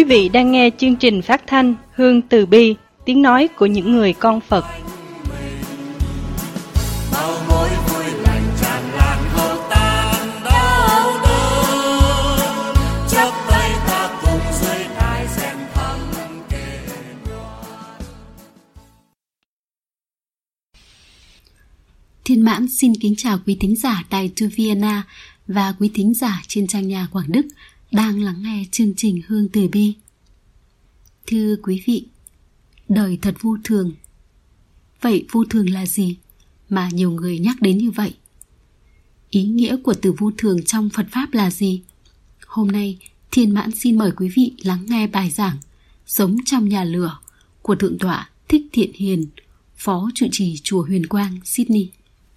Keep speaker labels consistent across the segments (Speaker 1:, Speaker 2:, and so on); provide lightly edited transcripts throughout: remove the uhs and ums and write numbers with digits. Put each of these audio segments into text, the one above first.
Speaker 1: Quý vị đang nghe chương trình phát thanh Hương Từ Bi, tiếng nói của những người con Phật.
Speaker 2: Thiên Mãn xin kính chào quý thính giả Đài Tu Vienna và quý thính giả trên trang nhà Quảng Đức đang lắng nghe chương trình Hương Từ Bi. Thưa quý vị, đời thật vô thường. Vậy vô thường là gì mà nhiều người nhắc đến như vậy? Ý nghĩa của từ vô thường trong Phật Pháp là gì? Hôm nay, Thiên Mãn xin mời quý vị lắng nghe bài giảng Sống trong nhà lửa của Thượng tọa Thích Thiện Hiền, Phó trụ trì Chùa Huyền Quang, Sydney.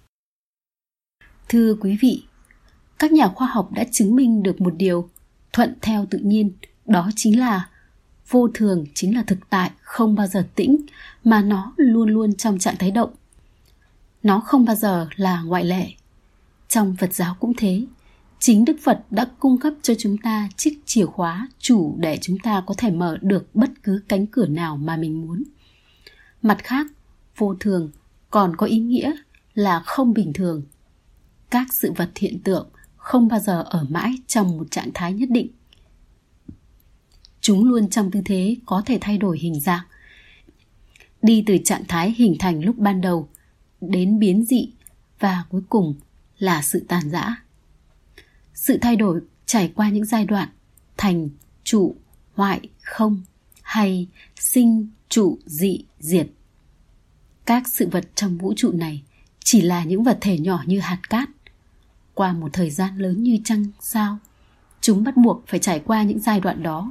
Speaker 2: Thưa quý vị, các nhà khoa học đã chứng minh được một điều thuận theo tự nhiên, đó chính là vô thường chính là thực tại không bao giờ tĩnh, mà nó luôn luôn trong trạng thái động. Nó không bao giờ là ngoại lệ. Trong Phật giáo cũng thế, chính Đức Phật đã cung cấp cho chúng ta chiếc chìa khóa chủ để chúng ta có thể mở được bất cứ cánh cửa nào mà mình muốn. Mặt khác, vô thường còn có ý nghĩa là không bình thường. Các sự vật hiện tượng không bao giờ ở mãi trong một trạng thái nhất định. Chúng luôn trong tư thế có thể thay đổi hình dạng, đi từ trạng thái hình thành lúc ban đầu đến biến dị và cuối cùng là sự tàn rã. Sự thay đổi trải qua những giai đoạn thành, trụ, hoại, không hay sinh, trụ, dị, diệt. Các sự vật trong vũ trụ này chỉ là những vật thể nhỏ như hạt cát. Qua một thời gian lớn như trăng sao, chúng bắt buộc phải trải qua những giai đoạn đó.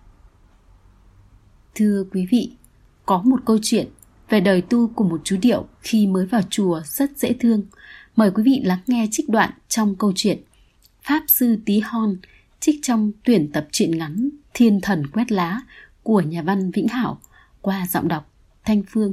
Speaker 2: Thưa quý vị, có một câu chuyện về đời tu của một chú điệu khi mới vào chùa rất dễ thương. Mời quý vị lắng nghe trích đoạn trong câu chuyện Pháp Sư Tí Hon, trích trong tuyển tập truyện ngắn Thiên Thần Quét Lá của nhà văn Vĩnh Hảo qua giọng đọc Thanh Phương.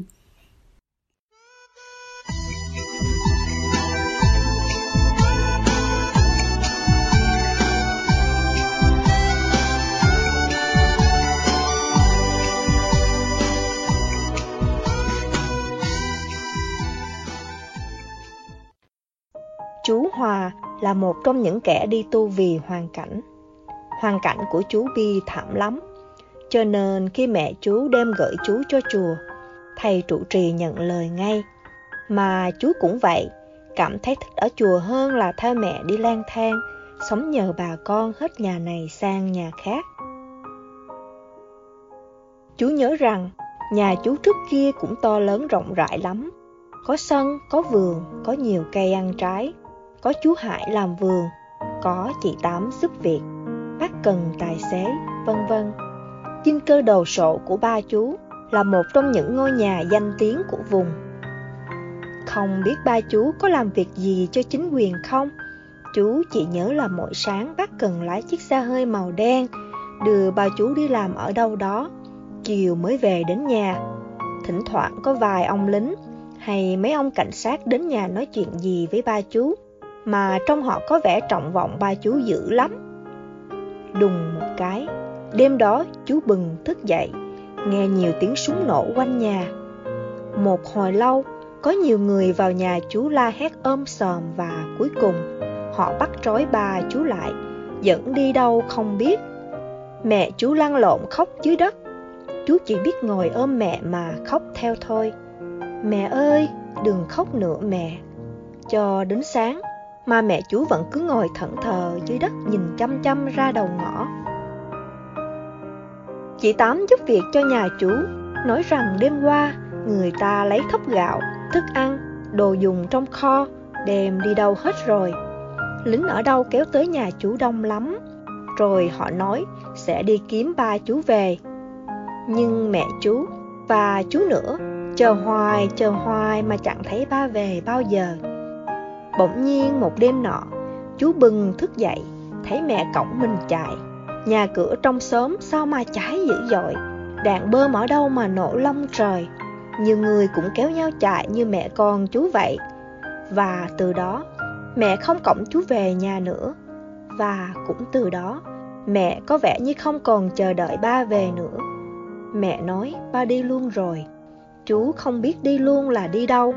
Speaker 3: Chú Hòa là một trong những kẻ đi tu vì hoàn cảnh. Hoàn cảnh của chú bi thảm lắm, cho nên khi mẹ chú đem gửi chú cho chùa, thầy trụ trì nhận lời ngay. Mà chú cũng vậy, cảm thấy thích ở chùa hơn là theo mẹ đi lang thang, sống nhờ bà con hết nhà này sang nhà khác. Chú nhớ rằng nhà chú trước kia cũng to lớn rộng rãi lắm, có sân, có vườn, có nhiều cây ăn trái. Có chú Hải làm vườn, có chị Tám giúp việc, bác Cần tài xế, vân vân. Dinh Cơ Đồ Sộ của ba chú là một trong những ngôi nhà danh tiếng của vùng. Không biết ba chú có làm việc gì cho chính quyền không? Chú chỉ nhớ là mỗi sáng bác Cần lái chiếc xe hơi màu đen đưa ba chú đi làm ở đâu đó, chiều mới về đến nhà. Thỉnh thoảng có vài ông lính hay mấy ông cảnh sát đến nhà nói chuyện gì với ba chú, mà trong họ có vẻ trọng vọng ba chú dữ lắm. Đùng một cái, đêm đó chú bừng thức dậy, nghe nhiều tiếng súng nổ quanh nhà. Một hồi lâu, có nhiều người vào nhà chú la hét sòm và cuối cùng họ bắt trói ba chú lại, dẫn đi đâu không biết. Mẹ chú lăn lộn khóc dưới đất. Chú chỉ biết ngồi ôm mẹ mà khóc theo thôi. Mẹ ơi, đừng khóc nữa mẹ. Cho đến sáng mà mẹ chú vẫn cứ ngồi thẫn thờ dưới đất nhìn chăm chăm ra đầu ngõ. Chị Tám giúp việc cho nhà chú, nói rằng đêm qua người ta lấy thóc gạo, thức ăn, đồ dùng trong kho, đem đi đâu hết rồi. Lính ở đâu kéo tới nhà chú đông lắm, rồi họ nói sẽ đi kiếm ba chú về. Nhưng mẹ chú và chú nữa chờ hoài mà chẳng thấy ba về bao giờ. Bỗng nhiên một đêm nọ, chú bừng thức dậy, thấy mẹ cõng mình chạy. Nhà cửa trong xóm sao mà cháy dữ dội, đạn bơm ở đâu mà nổ long trời. Nhiều người cũng kéo nhau chạy như mẹ con chú vậy. Và từ đó, mẹ không cõng chú về nhà nữa. Và cũng từ đó, Mẹ có vẻ như không còn chờ đợi ba về nữa. Mẹ nói ba đi luôn rồi. Chú không biết đi luôn là đi đâu.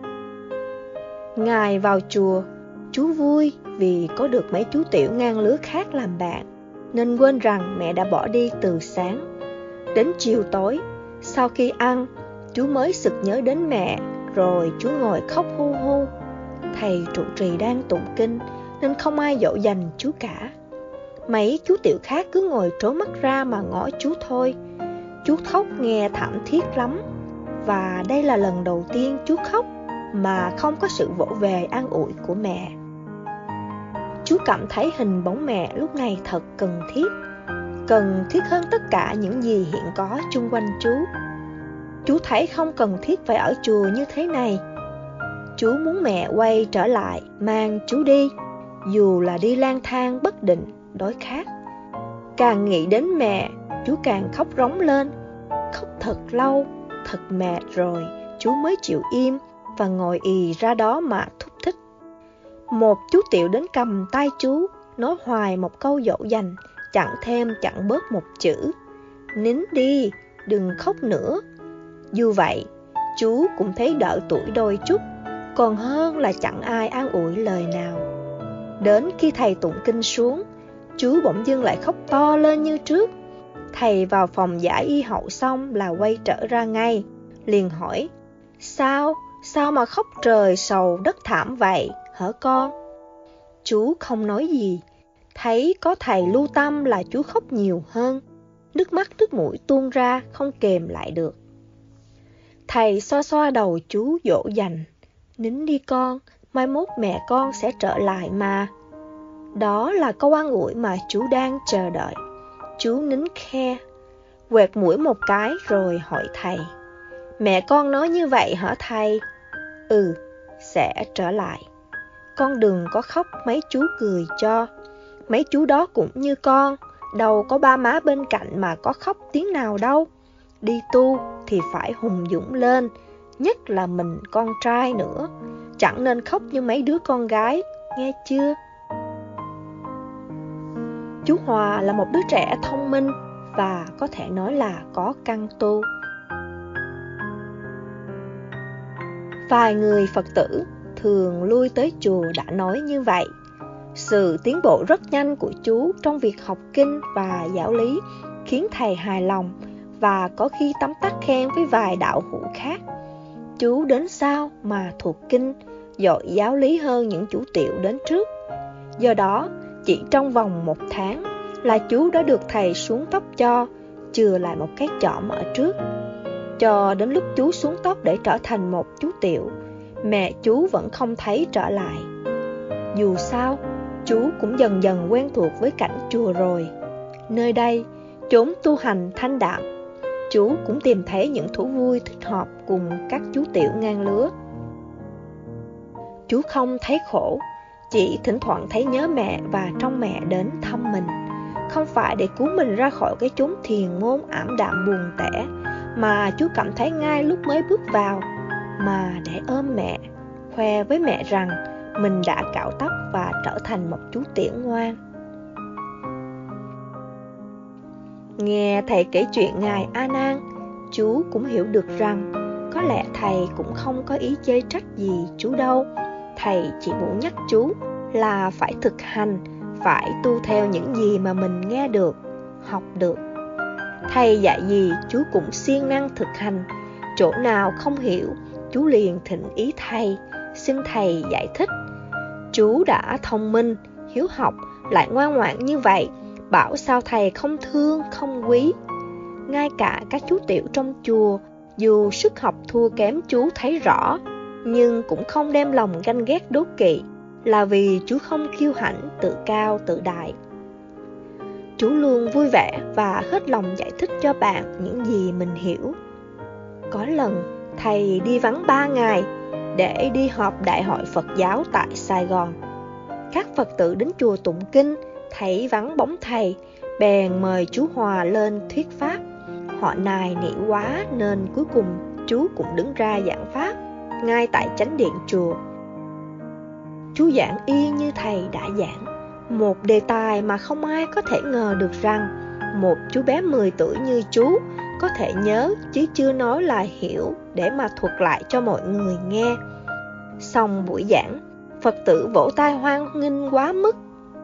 Speaker 3: Ngày vào chùa, chú vui vì có được mấy chú tiểu ngang lứa khác làm bạn, nên quên rằng mẹ đã bỏ đi từ sáng. Đến chiều tối, sau khi ăn, chú mới sực nhớ đến mẹ, rồi chú ngồi khóc hu hu. Thầy trụ trì đang tụng kinh nên không ai dỗ dành chú cả. Mấy chú tiểu khác cứ ngồi trố mắt ra mà ngó chú thôi. Chú khóc nghe thảm thiết lắm. Và đây là lần đầu tiên chú khóc mà không có sự vỗ về an ủi của mẹ. Chú cảm thấy hình bóng mẹ lúc này thật cần thiết hơn tất cả những gì hiện có chung quanh chú. Chú thấy không cần thiết phải ở chùa như thế này. Chú muốn mẹ quay trở lại mang chú đi, dù là đi lang thang bất định, đói khát. Càng nghĩ đến mẹ, chú càng khóc rống lên. Khóc thật lâu, thật mệt rồi, chú mới chịu im và ngồi ì ra đó mà thúc thích. Một chú tiểu đến cầm tay chú, nói hoài một câu dỗ dành, chẳng thêm chẳng bớt một chữ: nín đi, đừng khóc nữa. Dù vậy, chú cũng thấy đỡ tuổi đôi chút, còn hơn là chẳng ai an ủi lời nào. Đến khi thầy tụng kinh xuống, chú bỗng dưng lại khóc to lên như trước. Thầy vào phòng giải y hậu xong là quay trở ra ngay, liền hỏi: Sao mà khóc trời sầu đất thảm vậy, hả con? Chú không nói gì. Thấy có thầy lưu tâm là chú khóc nhiều hơn. Nước mắt nước mũi tuôn ra không kềm lại được. Thầy xoa xoa đầu chú dỗ dành: nín đi con, mai mốt mẹ con sẽ trở lại mà. Đó là câu an ủi mà chú đang chờ đợi. Chú nín khe, quẹt mũi một cái rồi hỏi thầy: mẹ con nói như vậy hả thầy? Ừ, sẽ trở lại. Con đừng có khóc, mấy chú cười cho. Mấy chú đó cũng như con, đâu có ba má bên cạnh mà có khóc tiếng nào đâu. Đi tu thì phải hùng dũng lên, nhất là mình con trai nữa. Chẳng nên khóc như mấy đứa con gái, nghe chưa? Chú Hòa là một đứa trẻ thông minh và có thể nói là có căn tu. Vài người Phật tử thường lui tới chùa đã nói như vậy. Sự tiến bộ rất nhanh của chú trong việc học kinh và giáo lý khiến thầy hài lòng và có khi tấm tắc khen với vài đạo hữu khác. Chú đến sau mà thuộc kinh, giỏi giáo lý hơn những chú tiểu đến trước. Do đó, chỉ trong vòng 1 tháng là chú đã được thầy xuống tóc cho, chừa lại một cái chõm ở trước. Cho đến lúc chú xuống tóc để trở thành một chú tiểu, mẹ chú vẫn không thấy trở lại. Dù sao, chú cũng dần dần quen thuộc với cảnh chùa rồi. Nơi đây, chốn tu hành thanh đạm, chú cũng tìm thấy những thú vui thích hợp cùng các chú tiểu ngang lứa. Chú không thấy khổ, chỉ thỉnh thoảng thấy nhớ mẹ và trông mẹ đến thăm mình. Không phải để cứu mình ra khỏi cái chốn thiền môn ảm đạm buồn tẻ mà chú cảm thấy ngay lúc mới bước vào, mà để ôm mẹ, khoe với mẹ rằng mình đã cạo tóc và trở thành một chú tiểu ngoan. Nghe thầy kể chuyện ngài A Nan, chú cũng hiểu được rằng có lẽ thầy cũng không có ý chê trách gì chú đâu. Thầy chỉ muốn nhắc chú là phải thực hành, phải tu theo những gì mà mình nghe được, học được. Thầy dạy gì chú cũng siêng năng thực hành. Chỗ nào không hiểu, chú liền thỉnh ý thầy, xin thầy giải thích. Chú đã thông minh, hiếu học, lại ngoan ngoãn như vậy, bảo sao thầy không thương, không quý. Ngay cả các chú tiểu trong chùa, dù sức học thua kém chú thấy rõ, nhưng cũng không đem lòng ganh ghét đố kỵ, là vì chú không kiêu hãnh, tự cao, tự đại. Chú luôn vui vẻ và hết lòng giải thích cho bạn những gì mình hiểu. Có lần, thầy đi vắng 3 ngày để đi họp Đại hội Phật giáo tại Sài Gòn. Các Phật tử đến chùa tụng kinh, thấy vắng bóng thầy, bèn mời chú Hòa lên thuyết pháp. Họ nài nỉ quá nên cuối cùng chú cũng đứng ra giảng pháp ngay tại chánh điện chùa. Chú giảng y như thầy đã giảng, Một đề tài mà không ai có thể ngờ được rằng một chú bé 10 tuổi như chú có thể nhớ chứ chưa nói là hiểu để mà thuật lại cho mọi người nghe. Xong buổi giảng, Phật tử vỗ tay hoan nghênh quá mức.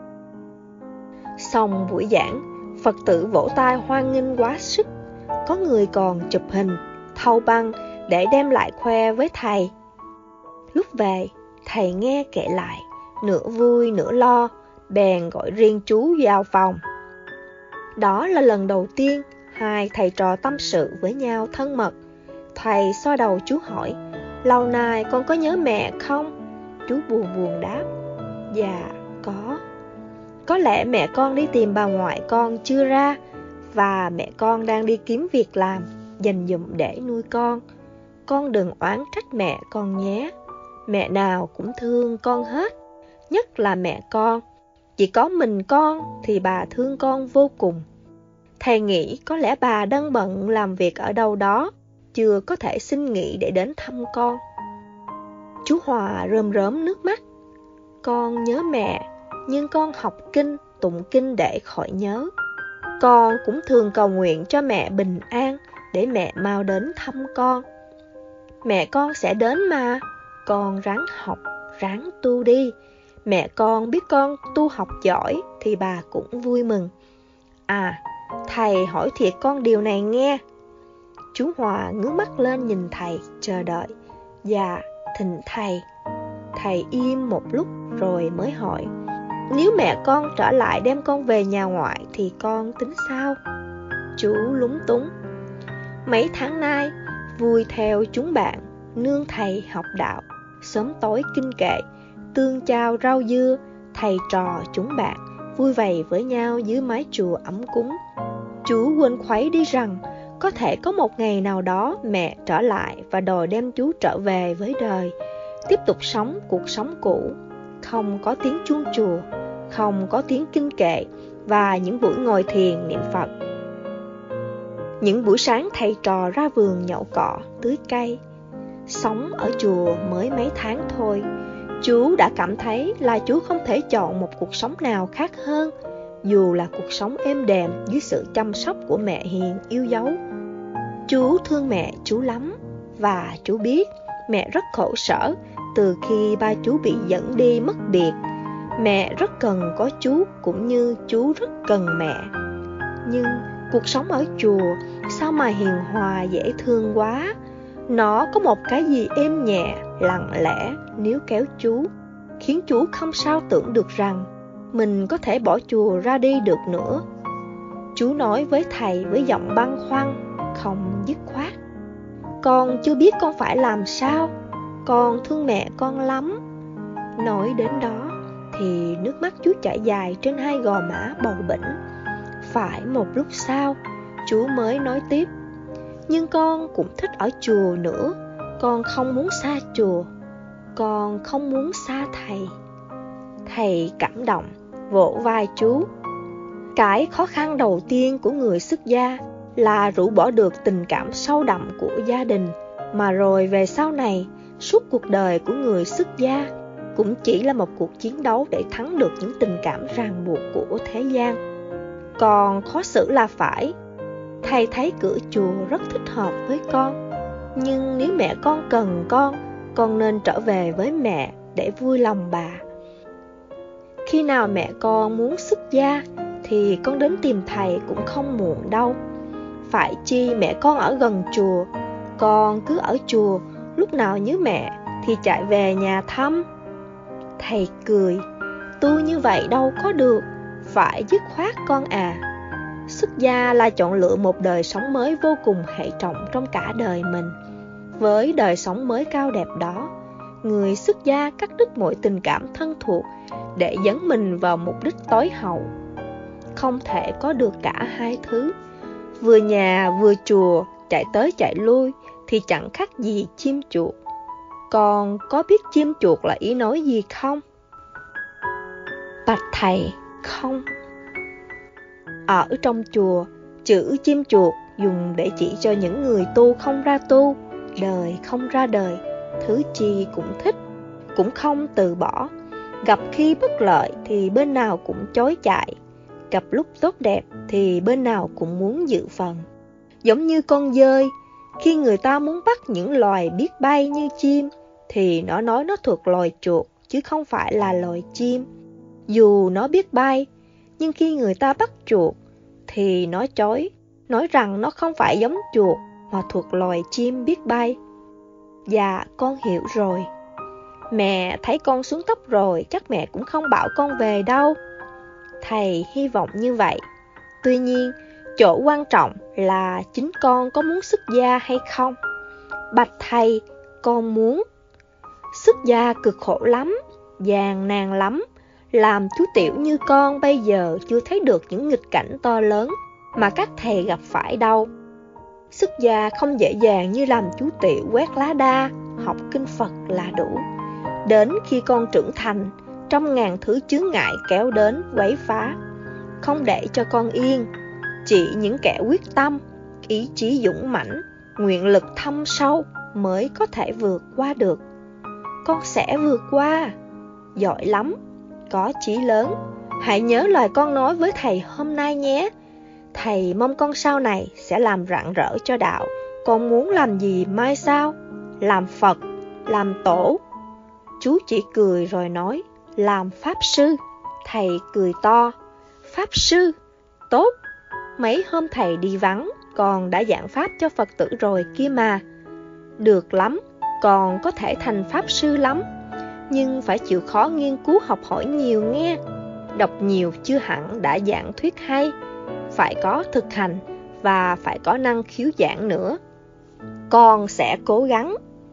Speaker 3: Có người còn chụp hình, thâu băng để đem lại khoe với thầy. Lúc về, thầy nghe kể lại, nửa vui nửa lo, bèn gọi riêng chú vào phòng. Đó là lần đầu tiên hai thầy trò tâm sự với nhau thân mật. Thầy xoa đầu chú hỏi, lâu nay con có nhớ mẹ không? Chú buồn buồn đáp, dạ có. Có lẽ mẹ con đi tìm bà ngoại con chưa ra, và mẹ con đang đi kiếm việc làm, dành dụm để nuôi con. Con đừng oán trách mẹ con nhé. Mẹ nào cũng thương con hết, nhất là mẹ con. Chỉ có mình con thì bà thương con vô cùng. Thầy nghĩ có lẽ bà đang bận làm việc ở đâu đó, chưa có thể xin nghỉ để đến thăm con. Chú Hòa rơm rớm nước mắt. Con nhớ mẹ, nhưng con học kinh, tụng kinh để khỏi nhớ. Con cũng thường cầu nguyện cho mẹ bình an, để mẹ mau đến thăm con. Mẹ con sẽ đến mà, con ráng học, ráng tu đi. Mẹ con biết con tu học giỏi thì bà cũng vui mừng. À, thầy hỏi thiệt con điều này nghe. Chú Hòa ngước mắt lên nhìn thầy, chờ đợi. Dạ, thỉnh thầy. Thầy im một lúc rồi mới hỏi, nếu mẹ con trở lại đem con về nhà ngoại thì con tính sao? Chú lúng túng. Mấy tháng nay, vui theo chúng bạn, nương thầy học đạo, sớm tối kinh kệ, tương chao rau dưa, thầy trò chúng bạn, vui vầy với nhau dưới mái chùa ấm cúng. Chú quên khuấy đi rằng, có thể có một ngày nào đó mẹ trở lại và đòi đem chú trở về với đời, tiếp tục sống cuộc sống cũ, không có tiếng chuông chùa, không có tiếng kinh kệ và những buổi ngồi thiền niệm Phật. Những buổi sáng thầy trò ra vườn nhậu cỏ, tưới cây. Sống ở chùa mới mấy tháng thôi, chú đã cảm thấy là chú không thể chọn một cuộc sống nào khác hơn, dù là cuộc sống êm đềm dưới sự chăm sóc của mẹ hiền yêu dấu. Chú thương mẹ chú lắm, và chú biết mẹ rất khổ sở từ khi ba chú bị dẫn đi mất biệt. Mẹ rất cần có chú, cũng như chú rất cần mẹ. Nhưng cuộc sống ở chùa sao mà hiền hòa dễ thương quá. Nó có một cái gì êm nhẹ, lặng lẽ níu kéo chú, khiến chú không sao tưởng được rằng mình có thể bỏ chùa ra đi được nữa. Chú nói với thầy với giọng băn khoăn, không dứt khoát. Con chưa biết con phải làm sao, con thương mẹ con lắm. Nói đến đó thì nước mắt chú chảy dài trên hai gò má bầu bĩnh. Phải một lúc sau, chú mới nói tiếp, nhưng con cũng thích ở chùa nữa. Con không muốn xa chùa, con không muốn xa thầy. Thầy cảm động, vỗ vai chú. Cái khó khăn đầu tiên của người xuất gia là rũ bỏ được tình cảm sâu đậm của gia đình, mà rồi về sau này, suốt cuộc đời của người xuất gia cũng chỉ là một cuộc chiến đấu để thắng được những tình cảm ràng buộc của thế gian. Còn khó xử là phải. Thầy thấy cửa chùa rất thích hợp với con, nhưng nếu mẹ con cần con nên trở về với mẹ để vui lòng bà. Khi nào mẹ con muốn xuất gia thì con đến tìm thầy cũng không muộn đâu. Phải chi mẹ con ở gần chùa, con cứ ở chùa, lúc nào nhớ mẹ thì chạy về nhà thăm. Thầy cười, tu như vậy đâu có được, phải dứt khoát con à. Xuất gia là chọn lựa một đời sống mới vô cùng hệ trọng trong cả đời mình. Với đời sống mới cao đẹp đó, người xuất gia cắt đứt mọi tình cảm thân thuộc để dấn mình vào mục đích tối hậu. Không thể có được cả hai thứ, vừa nhà vừa chùa, chạy tới chạy lui thì chẳng khác gì chim chuột. Con có biết chim chuột là ý nói gì không? Bạch thầy, không. Ở trong chùa, chữ chim chuột dùng để chỉ cho những người tu không ra tu, đời không ra đời, thứ chi cũng thích, cũng không từ bỏ. Gặp khi bất lợi thì bên nào cũng chối chạy, gặp lúc tốt đẹp thì bên nào cũng muốn dự phần. Giống như con dơi, khi người ta muốn bắt những loài biết bay như chim thì nó nói nó thuộc loài chuột chứ không phải là loài chim. Dù nó biết bay, nhưng khi người ta bắt chuột thì nó chối, nói rằng nó không phải giống chuột mà thuộc loài chim biết bay. Dạ, con hiểu rồi. Mẹ thấy con xuống cấp rồi, chắc mẹ cũng không bảo con về đâu. Thầy hy vọng như vậy. Tuy nhiên, chỗ quan trọng là chính con có muốn xuất gia hay không. Bạch thầy, con muốn. Xuất gia cực khổ lắm, gian nan lắm. Làm chú tiểu như con bây giờ chưa thấy được những nghịch cảnh to lớn mà các thầy gặp phải đâu. Xuất gia không dễ dàng như làm chú tiểu quét lá đa, học kinh Phật là đủ. Đến khi con trưởng thành, trăm ngàn thứ chướng ngại kéo đến quấy phá, không để cho con yên. Chỉ những kẻ quyết tâm, ý chí dũng mãnh, nguyện lực thâm sâu mới có thể vượt qua được. Con sẽ vượt qua. Giỏi lắm, có chí lớn. Hãy nhớ lời con nói với thầy hôm nay nhé. Thầy mong con sau này sẽ làm rạng rỡ cho đạo. Con muốn làm gì mai sau? Làm Phật, làm tổ. Chú chỉ cười rồi nói, làm Pháp Sư. Thầy cười to, Pháp Sư, tốt. Mấy hôm thầy đi vắng, con đã giảng Pháp cho Phật tử rồi kia mà. Được lắm, con có thể thành Pháp Sư lắm. Nhưng phải chịu khó nghiên cứu học hỏi nhiều nghe. Đọc nhiều chưa hẳn đã giảng thuyết hay. Phải có thực hành và phải có năng khiếu giảng nữa. Con sẽ cố gắng.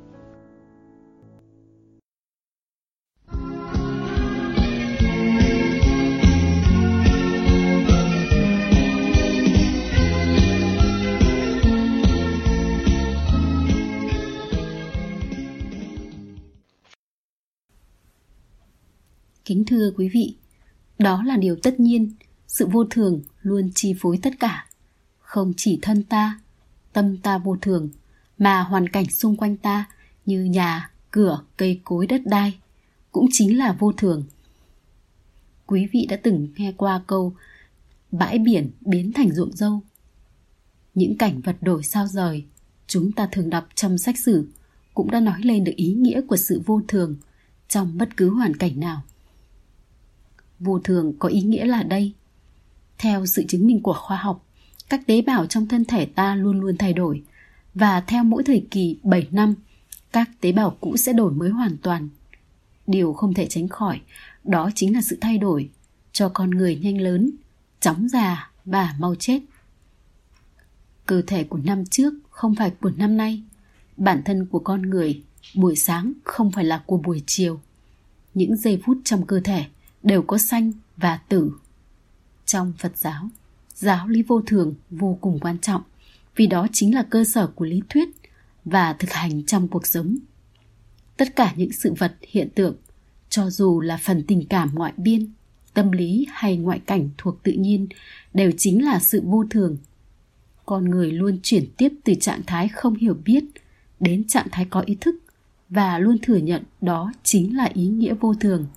Speaker 2: Kính thưa quý vị, đó là điều tất nhiên, sự vô thường luôn chi phối tất cả. Không chỉ thân ta, tâm ta vô thường, mà hoàn cảnh xung quanh ta như nhà, cửa, cây cối, đất đai cũng chính là vô thường. Quý vị đã từng nghe qua câu bãi biển biến thành ruộng dâu. Những cảnh vật đổi sao rời chúng ta thường đọc trong sách sử cũng đã nói lên được ý nghĩa của sự vô thường trong bất cứ hoàn cảnh nào. Vô thường có ý nghĩa là đây. Theo sự chứng minh của khoa học, các tế bào trong thân thể ta luôn luôn thay đổi, và theo mỗi thời kỳ 7 năm, các tế bào cũ sẽ đổi mới hoàn toàn. Điều không thể tránh khỏi, đó chính là sự thay đổi, cho con người nhanh lớn, chóng già và mau chết. Cơ thể của năm trước không phải của năm nay. Bản thân của con người, buổi sáng không phải là của buổi chiều. Những giây phút trong cơ thể đều có sanh và tử. Trong Phật giáo, giáo lý vô thường vô cùng quan trọng, vì đó chính là cơ sở của lý thuyết và thực hành trong cuộc sống. Tất cả những sự vật hiện tượng, cho dù là phần tình cảm ngoại biên, tâm lý hay ngoại cảnh thuộc tự nhiên, đều chính là sự vô thường. Con người luôn chuyển tiếp từ trạng thái không hiểu biết đến trạng thái có ý thức, và luôn thừa nhận đó chính là ý nghĩa vô thường.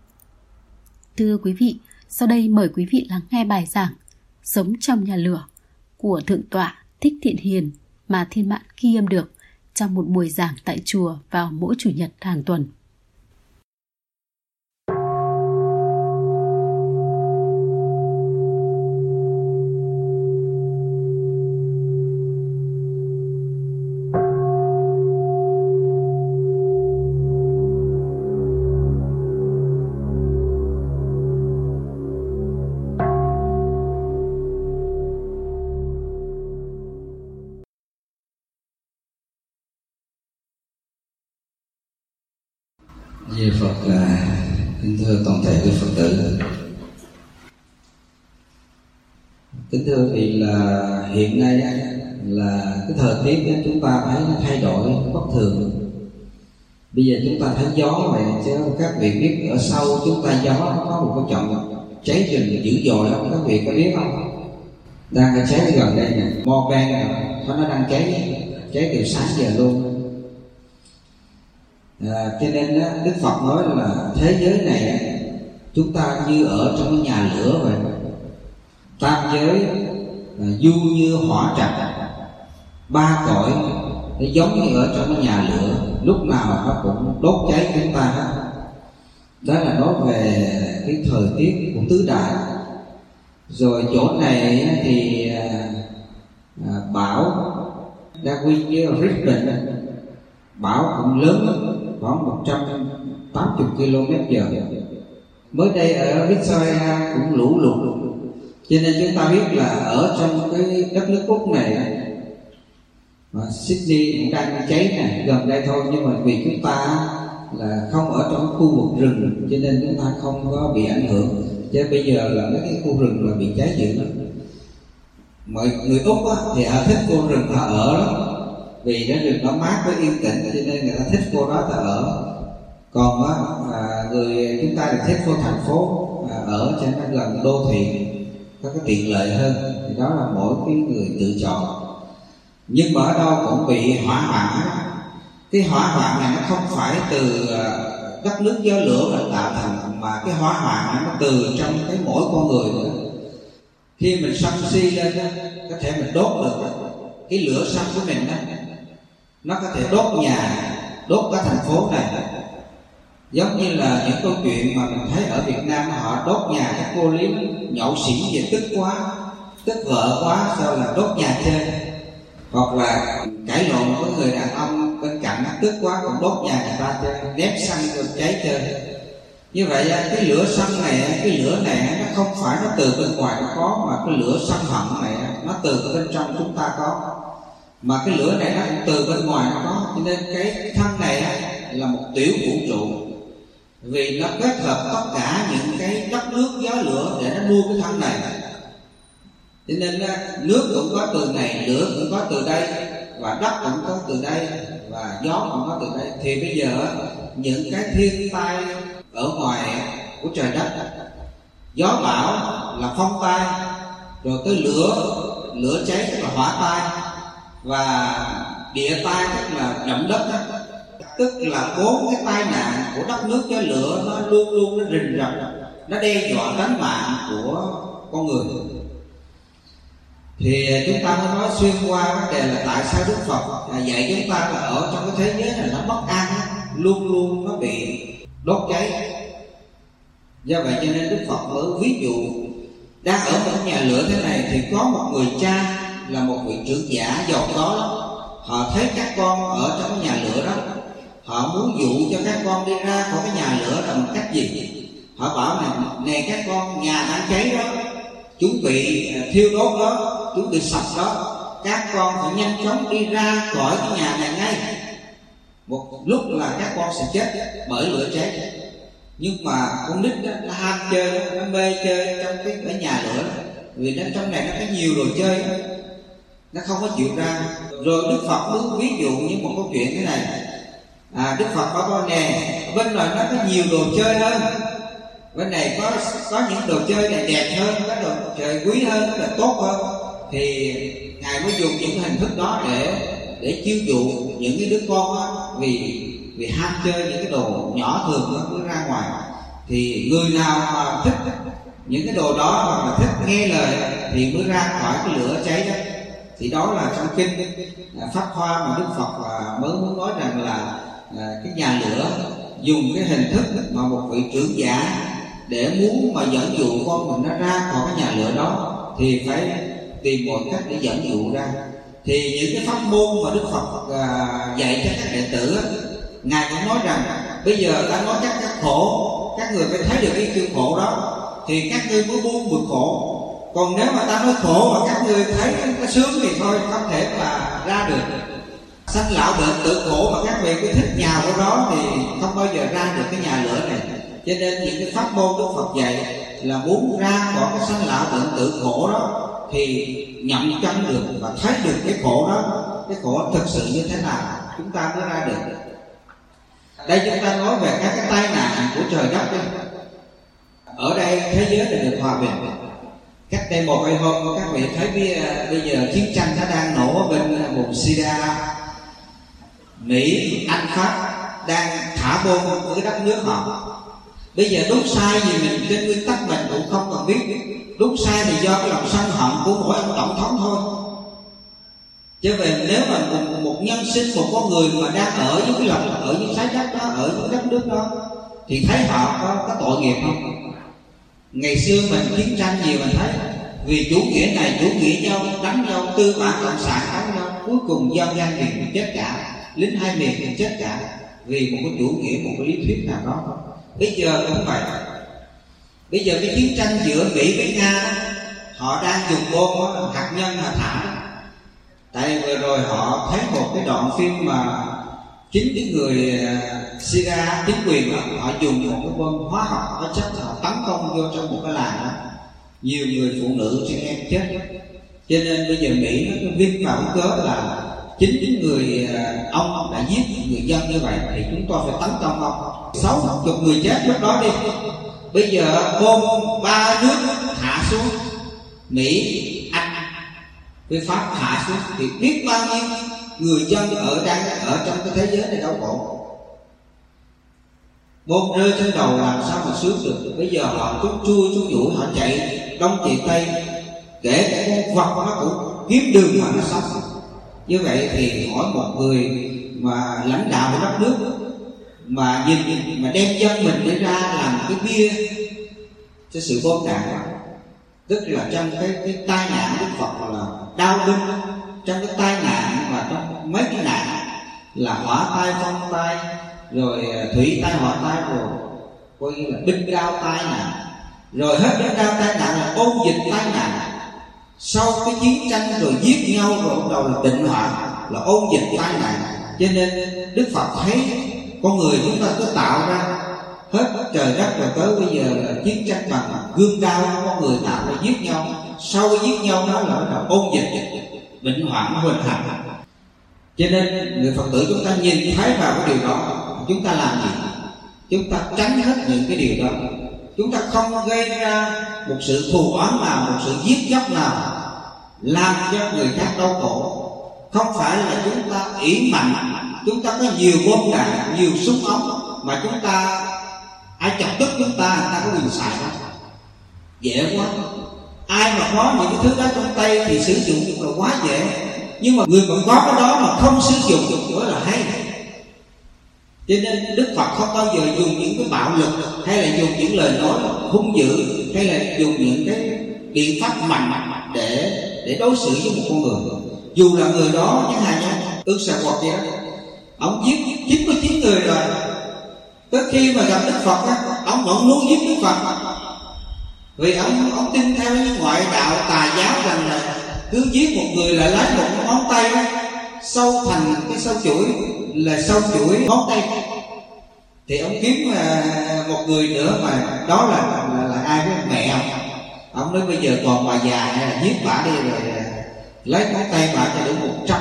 Speaker 2: Thưa quý vị, sau đây mời quý vị lắng nghe bài giảng Sống trong nhà lửa của Thượng tọa Thích Thiện Hiền mà Thiên Mạn ghi âm được trong một buổi giảng tại chùa vào mỗi Chủ nhật hàng tuần.
Speaker 4: Di Phật, kính thưa toàn thể quý Phật tử. Kính thưa vì là hiện nay là cái thời tiết chúng ta thấy nó thay đổi bất thường. Bây giờ chúng ta thấy gió này, chứ các vị biết ở sau chúng ta gió nó có một cái trận cháy rừng dữ dội không? Các vị có biết không? Đang cháy gần đây nè, Morgan nè, nó đang cháy từ sáng giờ luôn. Cho nên Đức Phật nói là thế giới này chúng ta như ở trong cái nhà lửa vậy. Tam giới du như hỏa trạch, ba cõi nó giống như ở trong cái nhà lửa, lúc nào nó cũng đốt cháy chúng ta hết. Đó là nói về cái thời tiết của tứ đại. Rồi chỗ này thì bão Darwin với Richter, bão cũng lớn lắm, khoảng 180 km/h. Mới đây ở Victoria cũng lũ lụt. Cho nên chúng ta biết là ở trong cái đất nước Úc này, Sydney cũng đang cháy này, gần đây thôi, nhưng mà vì chúng ta là không ở trong khu vực rừng cho nên chúng ta không có bị ảnh hưởng. Chứ bây giờ là mấy cái khu rừng là bị cháy dữ lắm. Mọi người Úc thì họ thích khu rừng họ ở lắm, vì cái rừng nó mát với yên tĩnh cho nên người ta thích khu đó ta ở. Còn người chúng ta thì thích khu thành phố ở cho nó gần đô thị, có cái tiện lợi hơn. Thì đó là mỗi cái người tự chọn. Nhưng mà ở đâu cũng bị hỏa hoạn. Cái hỏa hoạn này nó không phải từ đất nước gió lửa mà tạo thành, mà cái hỏa hoạn này nó từ trong cái mỗi con người nữa. Khi mình sân si lên có thể mình đốt được cái lửa sân của mình đó, nó có thể đốt nhà, đốt cả thành phố này. Giống như là những câu chuyện mà mình thấy ở Việt Nam, họ đốt nhà các cô liếm nhậu xỉn về tức quá, tức vợ quá, sao là đốt nhà chơi. Hoặc là cãi lộn với người đàn ông bên cạnh, tức quá cũng đốt nhà người ta chơi, ném xăng rồi cháy chơi. Như vậy cái lửa sân này, cái lửa này nó không phải nó từ bên ngoài nó có, mà cái lửa sân hận này nó từ bên trong chúng ta có. Mà cái lửa này nó cũng từ bên ngoài nó có. Cho nên cái thân này là một tiểu vũ trụ, vì nó kết hợp tất cả những cái đất nước gió lửa để nó nuôi cái thân này. Cho nên nước cũng có từ này, lửa cũng có từ đây, và đất cũng có từ đây, và gió cũng có từ đây. Thì bây giờ những cái thiên tai ở ngoài của trời đất, gió bão là phong tai, rồi tới lửa cháy tức là hỏa tai, và địa tai tức là động đất đó. Tức là 4 cái tai nạn của đất nước gió lửa nó luôn luôn nó rình rập, nó đe dọa tính mạng của con người. Thì chúng ta mới nói xuyên qua vấn đề là tại sao Đức Phật dạy chúng ta là ở trong cái thế giới này nó bất an, luôn luôn nó bị đốt cháy. Do vậy cho nên Đức Phật mới ví dụ đang ở một nhà lửa thế này, thì có một người cha là một vị trưởng giả giàu có lắm. Họ thấy các con ở trong cái nhà lửa đó, họ muốn dụ cho các con đi ra khỏi cái nhà lửa là bằng cách gì? Họ bảo này các con, nhà đang cháy đó, chuẩn bị thiêu đốt đó, chuẩn bị sập đó, các con phải nhanh chóng đi ra khỏi cái nhà này ngay. Một lúc là các con sẽ chết bởi lửa cháy. Nhưng mà con nít đó, nó ham chơi, nó mê chơi trong cái nhà lửa đó. Vì nó trong này nó có nhiều đồ chơi đó, nó không có chịu ra. Rồi Đức Phật mới ví dụ như một câu chuyện thế này. Đức Phật bảo nè, bên này nó có nhiều đồ chơi hơn, bên này có những đồ chơi này đẹp hơn, có đồ chơi quý hơn, là tốt hơn. Thì Ngài mới dùng những hình thức đó để chiêu dụ những cái đứa con đó, vì ham chơi những cái đồ nhỏ thường nó cứ ra ngoài. Thì người nào mà thích những cái đồ đó, hoặc là thích nghe lời, thì mới ra khỏi cái lửa cháy đó. Thì đó là trong kinh Pháp Hoa mà Đức Phật mới muốn nói rằng là cái nhà lửa dùng cái hình thức mà một vị trưởng giả để muốn mà dẫn dụ con mình nó ra khỏi cái nhà lửa đó, thì phải tìm mọi cách để dẫn dụ ra. Thì những cái pháp môn mà Đức Phật dạy cho các đệ tử, Ngài cũng nói rằng bây giờ ta nói các khổ, các người phải thấy được cái chữ khổ đó, thì các ngươi mới buông được khổ. Còn nếu mà ta nói khổ mà các ngươi thấy nó sướng thì thôi, không thể mà ra được. Sanh lão bệnh tử khổ mà các vị cứ thích nhào vào đó thì không bao giờ ra được cái nhà lửa này. Cho nên những cái pháp môn Đức Phật dạy là muốn ra khỏi cái sanh lão bệnh tử khổ đó, thì nhận chân được và thấy được cái khổ đó, cái khổ thực sự như thế nào, chúng ta mới ra được. Đây chúng ta nói về các cái tai nạn của trời đất đi. Ở đây thế giới là được hòa bình. Cách đây 1-2 hôm các vị thấy bây giờ chiến tranh nó đang nổ ở bên vùng Syria, Mỹ, Anh, Pháp đang thả bom ở cái đất nước họ. Bây giờ đúng sai gì mình trên nguyên tắc mình cũng không cần biết. Đúng sai thì do cái lòng sân hận của mỗi ông tổng thống thôi. Chứ về nếu mà một nhân sinh, một con người mà đang ở với cái lòng, ở những trái đất đó, ở những đất nước đó, thì thấy họ có tội nghiệp không? Ngày xưa mình chiến tranh nhiều mình thấy, vì chủ nghĩa này chủ nghĩa nhau, đánh nhau, tư bản cộng sản đánh nhau, cuối cùng dân gian miền chết cả, lính hai miền chết cả, vì một cái chủ nghĩa, một cái lý thuyết nào đó. Bây giờ cũng vậy. Bây giờ cái chiến tranh giữa Mỹ với Nga, họ đang dùng bom hạt nhân mà thả. Tại vừa rồi họ thấy một cái đoạn phim mà chính cái người Syria, chính quyền đó, họ dùng một cái bom hóa học hóa chất, họ tấn công vô trong một cái làng đó, nhiều người phụ nữ trẻ em chết. Cho nên bây giờ Mỹ nó vin vào cái cớ là chính những người ông đã giết người dân như vậy thì chúng tôi phải tấn công ông. 60 người chết lúc đó đi. Bây giờ bom 3 nước hạ xuống, Mỹ, Anh với Pháp hạ xuống, thì biết bao nhiêu người dân đang ở trong cái thế giới này đau khổ. Bom rơi trên đầu làm sao mà sướng được. Bây giờ họ trút chui trút nhủi, họ chạy đông chạy tây, kể cả con vật nó cũng kiếm đường mà nó sống. Như vậy thì hỏi một người mà lãnh đạo của đất nước mà nhìn mà đem dân mình để ra làm cái bia cho sự bom đạn, tức là trong cái tai nạn Đức Phật là đau binh, trong cái tai nạn và trong mấy cái nạn là hỏa tai, phong tai, rồi thủy tai, hỏa tai, rồi coi như là binh đao tai nạn, rồi hết binh đao tai nạn là ôn dịch tai nạn. Sau cái chiến tranh rồi giết nhau rồi bắt đầu là bệnh hoạn, là ôn dịch tai nạn. Cho nên Đức Phật thấy con người chúng ta cứ tạo ra hết trời đất rồi tới bây giờ là chiến tranh bằng gươm đao, con người tạo ra giết nhau. Sau cái giết nhau đó là ôn dịch, bệnh hoạn hoành hành. Cho nên người Phật tử chúng ta nhìn thấy vào cái điều đó, chúng ta làm gì? Chúng ta tránh hết những cái điều đó. Chúng ta không gây ra một sự thù oán nào, một sự giết chóc nào làm cho người khác đau khổ. Không phải là chúng ta ỷ mạnh, chúng ta có nhiều bom đạn, nhiều súng ống mà chúng ta ai chọc tức chúng ta, người ta có quyền xài đó. Dễ quá. Ai mà có những cái thứ đó trong tay thì sử dụng là quá dễ. Nhưng mà người còn có cái đó mà không sử dụng nữa là hay. Cho nên Đức Phật không bao giờ dùng những cái bạo lực, hay là dùng những lời nói hung dữ, hay là dùng những cái biện pháp mạnh để đối xử với một con người. Dù là người đó chẳng hạn nha, Ưng Xà Quật vậy đó, ông giết 99 người rồi, tới khi mà gặp Đức Phật á, ông vẫn muốn giết Đức Phật, vì ông tin theo những ngoại đạo tà giáo rằng là cứ giết một người là lấy một ngón tay đó, sâu thành cái sâu chuỗi, là sâu chuỗi ngón tay, thì ông kiếm một người nữa mà đó là ai với mẹ ông nói bây giờ còn bà già hay là giết bà đi rồi lấy ngón tay bà cho đủ 100.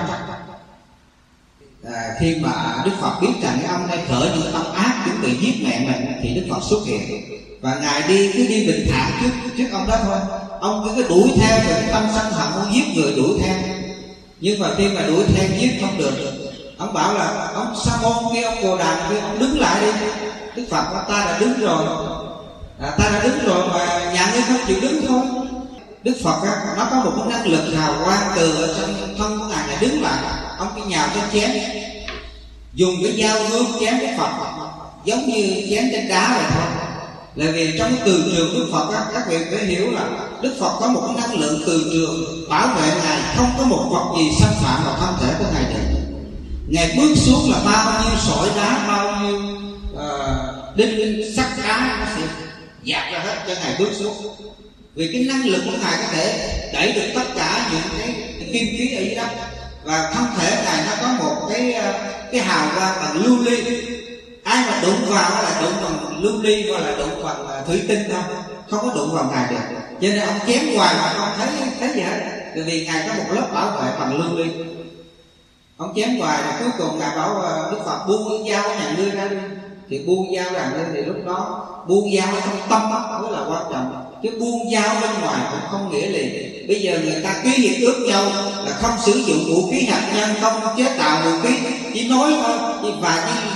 Speaker 4: Khi mà Đức Phật biết rằng cái ông này khởi những tâm ác chuẩn bị giết mẹ mình thì Đức Phật xuất hiện, và ngài cứ đi bình thản trước ông đó thôi. Ông cứ đuổi theo rồi cái tâm sân hận ông giết người đuổi theo, nhưng mà khi mà đuổi theo giết không được, ông bảo là ông Sa Môn kia, ông Bồ Đàm kia, ông đứng lại đi. Đức Phật nói ta đã đứng rồi, ta đã đứng rồi mà nhà ngươi không chịu đứng thôi. Đức Phật nó có một cái năng lực hào quang từ ở trong thân của ngài này đứng lại, ông cái nhào cái chém, dùng cái dao gươm chém Đức Phật giống như chém trên đá vậy thôi. Là vì trong cái từ trường Đức Phật các vị phải hiểu là Đức Phật có một cái năng lượng từ trường bảo vệ ngài, không có một vật gì xâm phạm vào thân thể của ngài được. Ngài bước xuống là bao nhiêu sỏi đá, bao nhiêu đinh sắt đá nó sẽ dạt ra hết cho ngài bước xuống. Vì cái năng lực của ngài có thể đẩy được tất cả những cái kim khí ở dưới đất, và thân thể ngài nó có một cái hào quang bằng lưu ly. Ai mà đụng vào là đụng bằng lưu ly hoặc là đụng bằng thủy tinh thôi, không có đụng vào ngài được. Cho nên ông chém hoài mà không thấy gì hết, bởi vì ngài có một lớp bảo vệ bằng lưu ly. Ông chém hoài rồi cuối cùng ngài bảo Đức Phật buông cái dao nhà ngươi ra đi. Thì buông dao ra lên, thì lúc đó buông dao ở trong tâm mới là quan trọng, chứ buông dao bên ngoài cũng không nghĩa liền. Bây giờ người ta ký hiệp ước nhau là không sử dụng vũ khí hạt nhân, không chế tạo vũ khí, chỉ nói thôi, và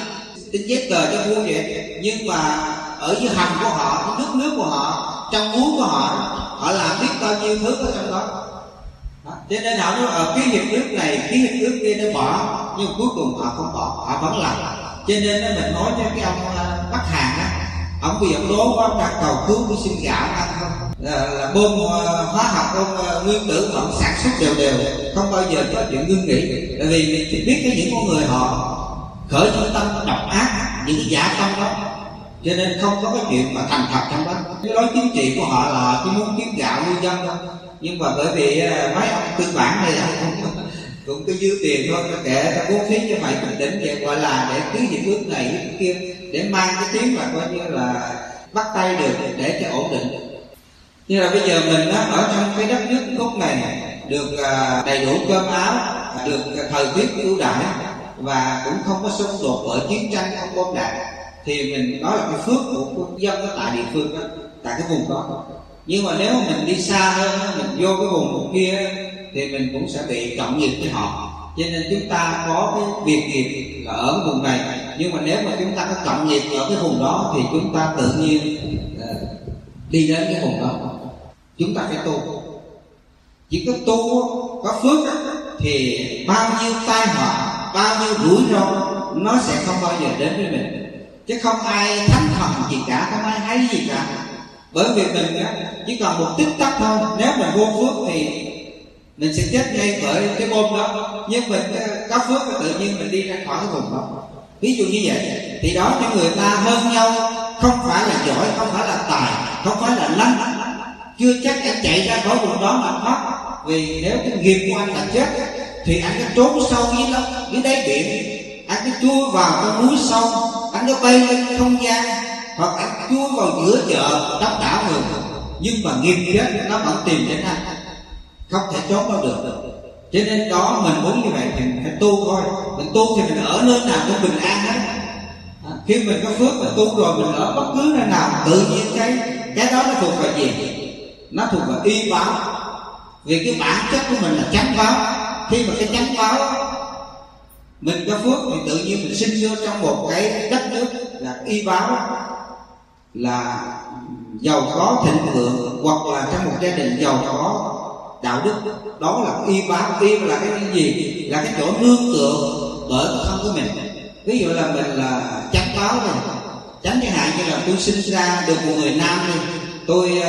Speaker 4: tính vét cờ cho vua vậy. Nhưng mà ở dưới hầm của họ, cái nước của họ, trong muối của họ, họ làm biết bao nhiêu thứ ở trong đó. Cho nên họ nói ký hiệp ước này, ký hiệp ước kia để bỏ, nhưng cuối cùng họ không bỏ, họ vẫn làm. Cho nên mình nói cho cái ông Bắc Hàn á, ông bây giờ đố quá, đang cầu cứu cái xin gạo ăn không, là bom hóa học, bom nguyên tử vẫn sản xuất đều, không bao giờ có chuyện ngưng nghỉ. Tại vì mình biết cái những con người họ khởi trong tâm độc ác, những cái giả tâm đó, cho nên không có cái chuyện mà thành thật trong đó. Cái lối chính trị của họ là chỉ muốn kiếm gạo nuôi dân thôi. Nhưng mà bởi vì mấy ông tư bản này cũng cứ dư tiền thôi, kệ ta bố thí cho mày bình tĩnh vậy, gọi là để ký hiệp ước này cái kia, để mang cái tiếng là coi như là bắt tay được để cho ổn định. Như là bây giờ mình ở trong cái đất nước tốt này được đầy đủ cơm áo, được thời tiết ưu đãi và cũng không có xung đột bởi chiến tranh, không bom đạn, thì mình nói là cái phước của quốc dân ở tại địa phương đó, tại cái vùng đó. Nhưng mà nếu mình đi xa hơn, mình vô cái vùng kia thì mình cũng sẽ bị cộng nghiệp với họ. Cho nên chúng ta có cái việc nghiệp là ở vùng này, nhưng mà nếu mà chúng ta có cộng nghiệp ở cái vùng đó thì chúng ta tự nhiên đi đến cái vùng đó. Chúng ta phải tu. Chỉ có tu, có phước thì bao nhiêu tai họa, bao nhiêu rủi ro nó sẽ không bao giờ đến với mình. Chứ không ai thánh thần gì cả, không ai hay gì cả. Bởi vì mình chỉ còn một tích tắc thôi. Nếu mình vô phước thì mình sẽ chết ngay bởi cái bom đó. Nhưng mình có phước thì tự nhiên mình đi ra khỏi cái vùng đó. Ví dụ như vậy. Thì đó, những người ta hơn nhau không phải là giỏi, không phải là tài, không phải là lanh, chưa chắc anh chạy ra khỏi vùng đó mà thoát. Vì nếu cái nghiệp của anh là chết thì anh cứ trốn sâu dưới đáy biển, anh cứ chui vào trong núi sâu, anh cứ bay lên không gian, hoặc anh chui vào giữa chợ đắp đảo người. Nhưng mà nghiệp chết nó vẫn tìm đến anh, không thể trốn đâu được. Cho nên đó, mình muốn như vậy thì mình phải tu thôi. Mình tu thì mình ở nơi nào cũng bình an hết. Khi mình có phước mình tu rồi, mình ở bất cứ nơi nào tự nhiên cái đó nó thuộc về gì? Nó thuộc về y báo. Vì cái bản chất của mình là chánh báo. Khi mà cái chánh báo mình có phước thì tự nhiên mình sinh ra trong một cái đất nước là y báo, là giàu có thịnh vượng, hoặc là trong một gia đình giàu có đạo đức. Đó là y báo. Y là cái gì? Là cái chỗ nương tựa bởi cái thân của mình. Ví dụ là mình là chánh báo này, chánh chẳng hạn như là tôi sinh ra được một người nam đi, tôi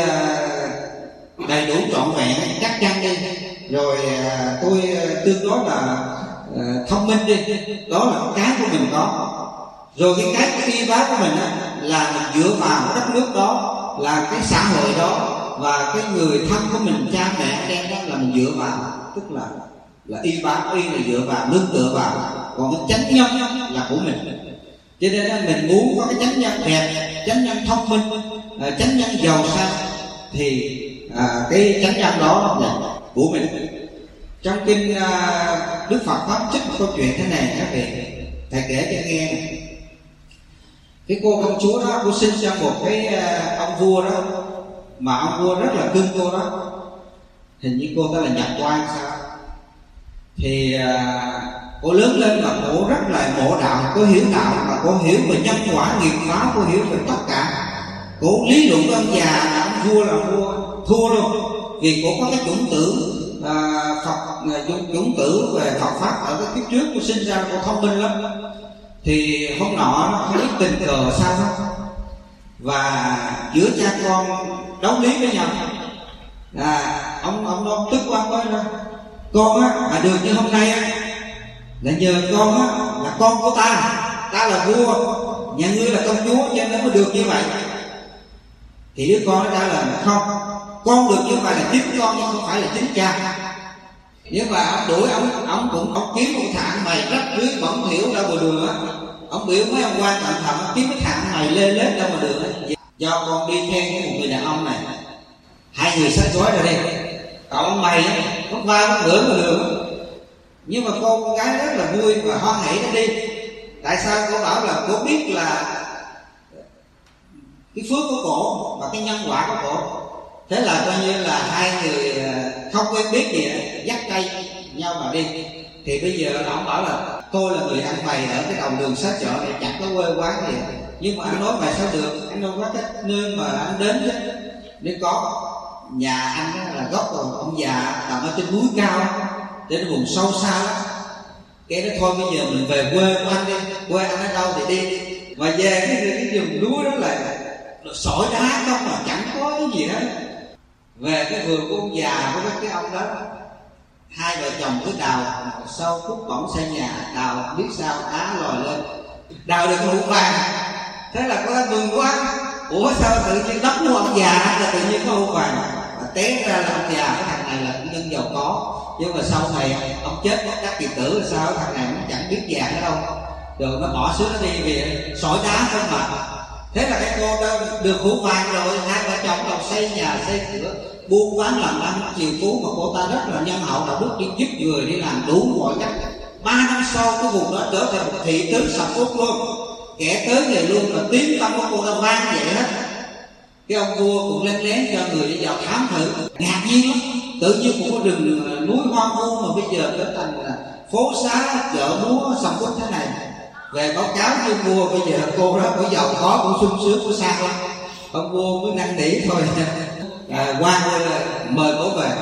Speaker 4: đầy đủ trọn vẹn chắc chắn đi, rồi tôi tương đối là thông minh đi, đó là cái của mình có. Rồi cái y báo của mình là mình dựa vào đất nước đó, là cái xã hội đó, và cái người thân của mình, cha mẹ anh em đó là mình dựa vào. Tức là y báo, y là dựa vào, nương tựa vào. Còn cái chánh nhân là của mình. Cho nên mình muốn có cái chánh nhân đẹp, chánh nhân thông minh, chánh nhân giàu sang, thì cái chánh nhân đó là của mình. Trong kinh Đức Phật pháp trích một câu chuyện thế này các vị, thầy kể cho nghe. Cái cô công chúa đó, cô sinh ra một cái ông vua đó, mà ông vua rất là cưng cô đó. Hình như cô ta là Nhật Quan sao. Thì cô lớn lên mà cô rất là mộ đạo, cô hiểu đạo, mà cô hiểu về nhân quả nghiệp báo, cô hiểu về tất cả. Cô lý luận với ông già là ông vua là vua, thua luôn. Vì cô có cái chủng tử chủng tử về Phật pháp ở cái kiếp trước. Cô sinh ra cô thông minh lắm. Thì hôm nọ không biết tình cờ sao đó, và giữa cha con đấu lý với nhau. Ông tức quá nói ra, con mà được như hôm nay là nhờ con là con của ta là vua, nhà ngươi là công chúa, cho nên nó mới được như vậy. Thì đứa con nó trả lời là không, con được như vậy là chính con nhưng không phải là chính cha. Nhưng mà ông đuổi ông cũng kiếm một thằng mày rách rưới bẩn thỉu ra ngoài đường á. Ông biểu mấy ông quan cẩn thận kiếm cái thằng mày lê lết ra ngoài đường á, cho con đi theo một người đàn ông này, hai người xách gói ra đi. Cậu ông mày có va có bữa ngoài đường. Nhưng mà con gái rất là vui và hoan hỉ nó đi. Tại sao? Cô bảo là cô biết là cái phước của cổ và cái nhân quả của cổ. Thế là coi như là hai người không quen biết gì dắt tay nhau mà đi. Thì bây giờ ông bảo là tôi là người ăn mày ở cái đầu đường xá chợ này, chẳng có quê quán gì, nhưng mà anh nói vậy sao được, anh đâu có cái nơi mà anh đến chứ. Nếu có, nhà anh là gốc rồi, ông già nằm ở trên núi cao, trên vùng sâu xa lắm. Cái đó thôi, bây giờ mình về quê của anh đi, quê anh ở đâu thì đi. Mà về cái vùng núi đó là sỏi đá không mà chẳng có cái gì hết. Về cái vườn của ông già của cái ông đó, hai vợ chồng cứ đào sâu khúc cổng xây nhà, đào biết sao đá lòi lên, đào được hũ vàng. Thế là có mừng quá, ủa sao tự nhiên đất của ông già là tự nhiên có hũ vàng. Và té ra là ông già, cái thằng này là cũng nhân giàu có, nhưng mà sau này ông chết mất các kiệt tử là sao, thằng này cũng chẳng biết vàng ở đâu, rồi nó bỏ xứ nó đi về sỏi đá không mà. Thế là cái cô đó được hũ vàng rồi, hai vợ chồng đồng xây nhà xây cửa, buôn bán làm ăn chiều cứu, mà cô ta rất là nhân hậu đạo đức, đi giúp người, đi làm đủ mọi cách. 3 năm sau cái vùng đó trở thành một thị trấn sập sốt luôn, kẻ tới nghề luôn, là tiếng tâm của cô ta vang vậy hết. Cái ông vua cũng lén lén cho người đi vào khám thử, ngạc nhiên lắm, tự nhiên một cái rừng núi hoang vu mà bây giờ trở thành là phố xá chợ múa sầm uất thế này. Về báo cáo với vua, bây giờ cô đó có giàu có, cũng sung sướng, cũng sang lắm. Ông vua mới năn nỉ thôi, quan mời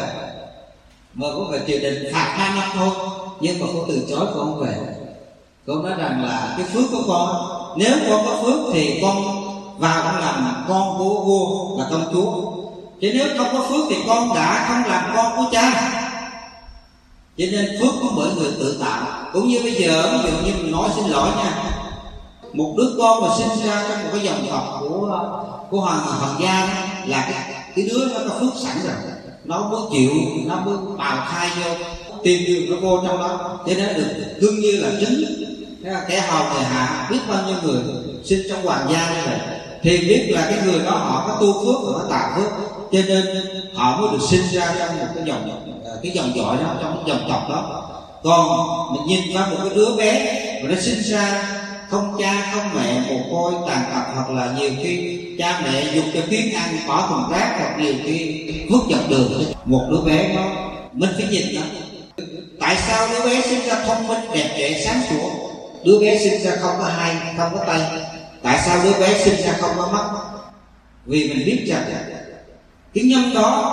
Speaker 4: cô về triều đình, phạt 2 năm thôi. Nhưng mà cô từ chối, cô không về. Cô nói rằng là cái phước của con, nếu con có phước thì con vào con làm con của vua, là công chúa. Chứ nếu không có phước thì con đã không làm con của cha. Cho nên phước của mỗi người tự tạo. Cũng như bây giờ, ví dụ như mình nói xin lỗi nha, một đứa con mà sinh ra trong một cái dòng tộc của hoàng gia đó, là cái đứa nó có phước sẵn rồi, nó mới chịu, nó mới bào thai vô, tìm đường nó vô trong đó, cho nên được cưng như là trứng. Kẻ hầu người hạ, biết bao nhiêu người sinh trong hoàng gia như vậy thì biết là cái người đó họ có tu phước và có tạo phước, cho nên họ mới được sinh ra trong một cái dòng dõi đó, trong cái dòng tộc đó. Còn mình nhìn vào một cái đứa bé mà nó sinh ra không cha không mẹ, mồ côi tàn tật, hoặc là nhiều khi cha mẹ dùng cho tiếng ăn bỏ thùng rác, hoặc nhiều khi vứt dọc đường, một đứa bé đó mình phải nhìn đó. Tại sao đứa bé sinh ra thông minh, đẹp đẽ, sáng sủa, đứa bé sinh ra không có hai, không có tay? Tại sao đứa bé sinh ra không có mắt? Vì mình biết rằng cái nhân đó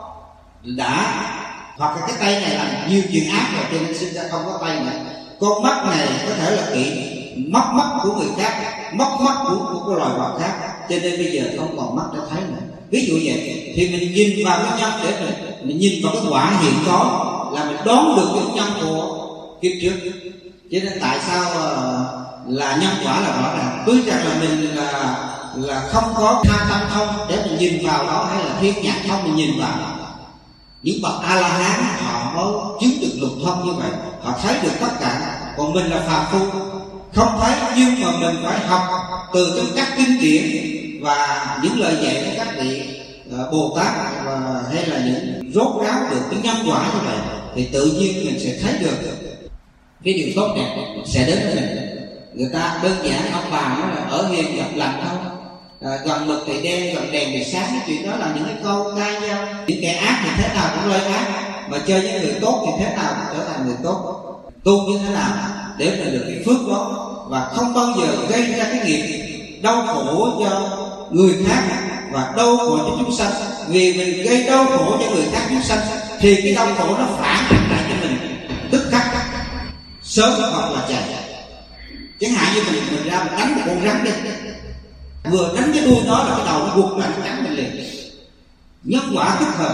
Speaker 4: đã, hoặc là cái tay này làm nhiều chuyện ác rồi, cho nên sinh ra không có tay nữa. Con mắt này có thể là kỵ mất mắt của người khác, mất mắt của loài vật khác, cho nên bây giờ không còn mắt để thấy nữa. Ví dụ vậy thì mình nhìn vào cái nhân để mình nhìn vào cái quả hiện có, là mình đoán được cái nhân của kiếp trước. Cho nên tại sao là nhân quả là rõ ràng. Tuy rằng là mình là không có tha tâm thông để mình nhìn vào đó, hay là thiên nhãn thông mình nhìn vào. Những bậc A La Hán họ mới chứng được lục thông như vậy, họ thấy được tất cả. Còn mình là phàm phu không thấy, nhưng mà mình phải học từ trong các kinh điển và những lời dạy của các vị Bồ Tát, hay là những rốt ráo được cái nhân quả như vậy, thì tự nhiên mình sẽ thấy được cái điều tốt đẹp sẽ đến với mình. Người ta đơn giản ông bà nói là ở hiền gặp lành thôi, gần mực thì đen, gần đèn thì sáng. Cái chuyện đó là những cái câu ca nhau. Những kẻ ác thì thế nào cũng lên ác, mà chơi với người tốt thì thế nào cũng trở thành người tốt. Tu như thế nào để mình được cái phước đó, và không bao giờ gây ra cái nghiệp đau khổ cho người khác và đau khổ cho chúng sanh. Vì mình gây đau khổ cho người khác, chúng sanh, thì cái đau khổ nó phản ảnh lại cho mình tức khắc, sớm hoặc là chậm. Chẳng hạn như mình ra mình đánh một con rắn đi, vừa đánh cái đuôi nó là cái đầu nó gục lại, nó cắn mình liền. Nhân quả tức thời.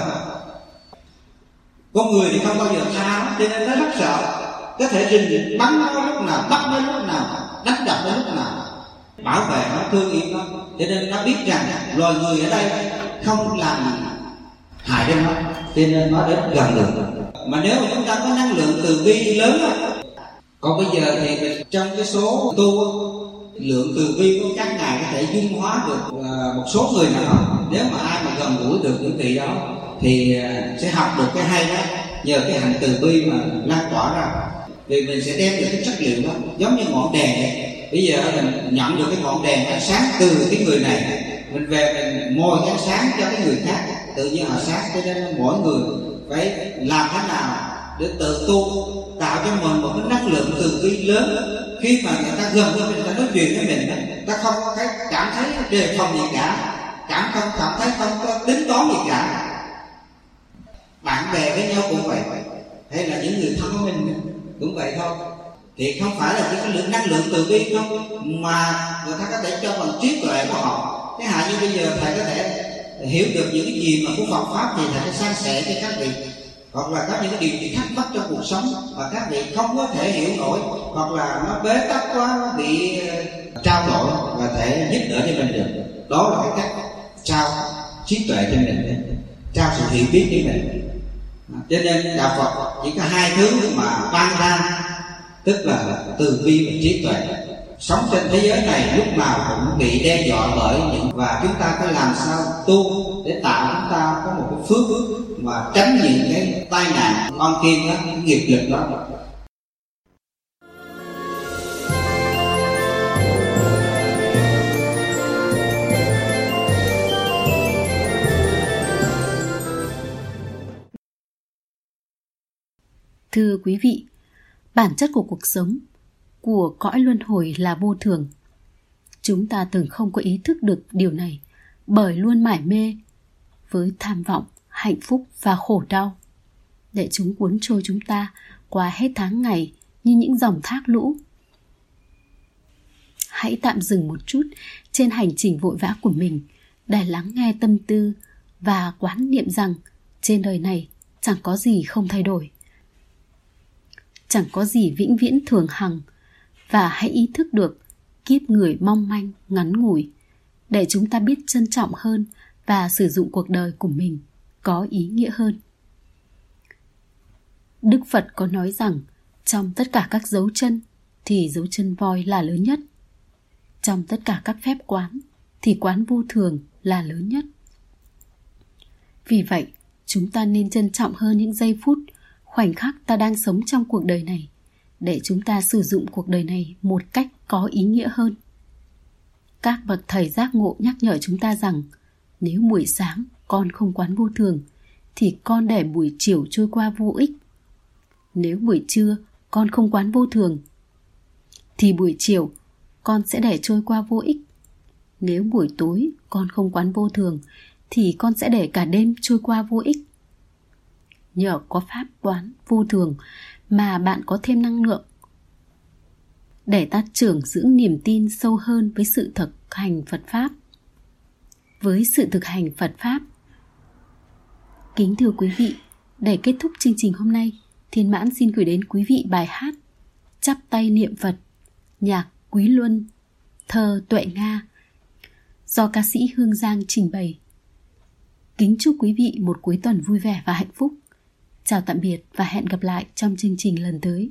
Speaker 4: Con người thì không bao giờ tha, cho nên nó rất sợ, có thể rình bắn nó lúc nào, bắt nó lúc nào, đánh đập nó lúc nào, bảo vệ nó, thương yêu nó. Cho nên nó biết rằng loài người ở đây không làm hại cho nó, cho nên nó đến gần được. Mà nếu mà chúng ta có năng lượng từ bi lớn đó. Còn bây giờ thì mình trong cái số tu, lượng từ bi của các ngài có thể dung hóa được một số người nào. Nếu mà ai mà gần gũi được những vị đó thì sẽ học được cái hay đó, nhờ cái hành từ bi mà lan tỏa ra. Vì mình sẽ đem được cái chất liệu đó, giống như ngọn đèn này. Bây giờ mình nhận được cái ngọn đèn ánh sáng từ cái người này, mình về mình mồi ánh sáng cho cái người khác, tự nhiên họ sáng. Cho nên mỗi người phải làm thế nào để tự tu, tạo cho mình một cái năng lượng từ bi lớn. Khi mà người ta gần với mình, người ta nói chuyện với mình, người ta không có cảm thấy đề phòng gì cả, cảm thấy không có tính toán gì cả. Bạn bè với nhau cũng vậy, hay là những người thân của mình cũng vậy thôi. Thì không phải là chỉ có lượng năng lượng từ bi không, mà người ta có thể cho bằng trí tuệ của họ. Cái hạn như bây giờ thầy có thể hiểu được những cái gì mà của Phật pháp thì thầy sẽ san sẻ cho các vị, hoặc là có những cái điều gì thắc mắc trong cuộc sống mà các vị không có thể hiểu nổi, hoặc là nó bế tắc quá, nó bị trao đổi, và thể giúp đỡ cho mình được. Đó là cái cách trao trí tuệ cho mình, trao sự hiểu biết cho mình. Cho nên đạo Phật chỉ có hai thứ mà ban ra, tức là từ bi và trí tuệ. Sống trên thế giới này lúc nào cũng bị đe dọa bởi những, và chúng ta phải làm sao tu để tạo chúng ta có một cái phước mà tránh những cái tai nạn con kim đó, cái nghiệp lực đó.
Speaker 2: Thưa quý vị, bản chất của cuộc sống, của cõi luân hồi là vô thường. Chúng ta thường không có ý thức được điều này bởi luôn mải mê với tham vọng, hạnh phúc và khổ đau, để chúng cuốn trôi chúng ta qua hết tháng ngày như những dòng thác lũ. Hãy tạm dừng một chút trên hành trình vội vã của mình để lắng nghe tâm tư và quán niệm rằng trên đời này chẳng có gì không thay đổi, chẳng có gì vĩnh viễn thường hằng. Và hãy ý thức được kiếp người mong manh, ngắn ngủi, để chúng ta biết trân trọng hơn và sử dụng cuộc đời của mình có ý nghĩa hơn. Đức Phật có nói rằng trong tất cả các dấu chân thì dấu chân voi là lớn nhất. Trong tất cả các phép quán thì quán vô thường là lớn nhất. Vì vậy, chúng ta nên trân trọng hơn những giây phút, khoảnh khắc ta đang sống trong cuộc đời này, để chúng ta sử dụng cuộc đời này một cách có ý nghĩa hơn. Các bậc thầy giác ngộ nhắc nhở chúng ta rằng nếu buổi sáng con không quán vô thường thì con để buổi chiều trôi qua vô ích. Nếu buổi trưa con không quán vô thường thì buổi chiều con sẽ để trôi qua vô ích. Nếu buổi tối con không quán vô thường thì con sẽ để cả đêm trôi qua vô ích. Nhờ có pháp quán vô thường mà bạn có thêm năng lượng để ta trưởng dưỡng niềm tin sâu hơn với sự thực hành Phật Pháp. Với sự thực hành Phật Pháp, kính thưa quý vị, để kết thúc chương trình hôm nay, Thiên Mãn xin gửi đến quý vị bài hát Chắp tay niệm Phật, nhạc Quý Luân, thơ Tuệ Nga, do ca sĩ Hương Giang trình bày. Kính chúc quý vị một cuối tuần vui vẻ và hạnh phúc. Chào tạm biệt và hẹn gặp lại trong chương trình lần tới.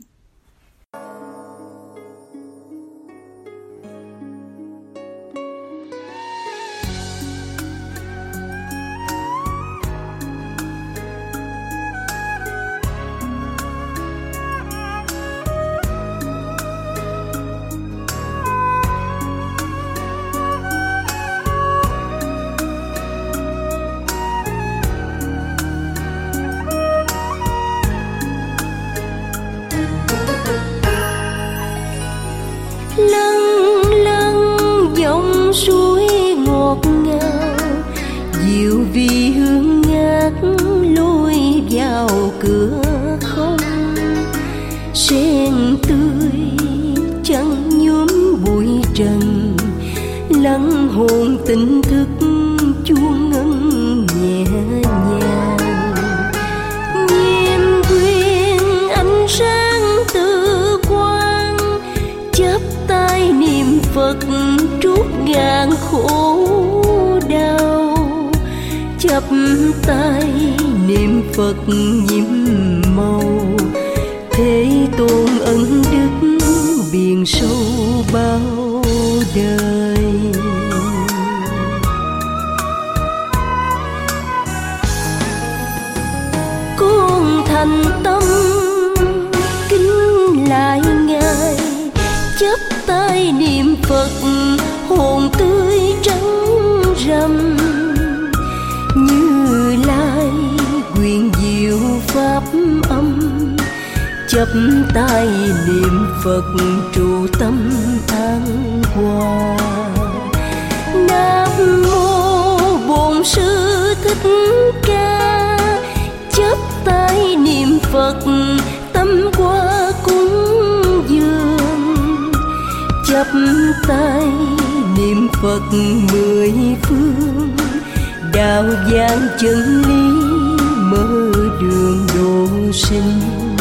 Speaker 5: Suối ngọt ngào, dịu vì hương ngát lối vào cửa không. Sen tươi chẳng nhuốm bụi trần, lắng hồn tỉnh thức chuông ngân nhẹ nhàng. Nhiệm quyền ánh sáng tự quang, chắp tay niệm Phật trút ngàn khổ đau. Chắp tay niệm Phật nhiệm màu, thế tôn ân đức biển sâu bao đời. Con thành tâm kính lại Ngài, chắp tay niệm Phật hồn tươi trắng râm. Như Lai quyền diệu pháp âm, chắp tay niệm Phật trụ tâm an hòa. Nam mô Bổn Sư Thích Ca, chắp tay niệm Phật tâm qua cúng dường, chắp tay niệm Phật mười phương, đạo giảng chân lý mở đường độ sinh.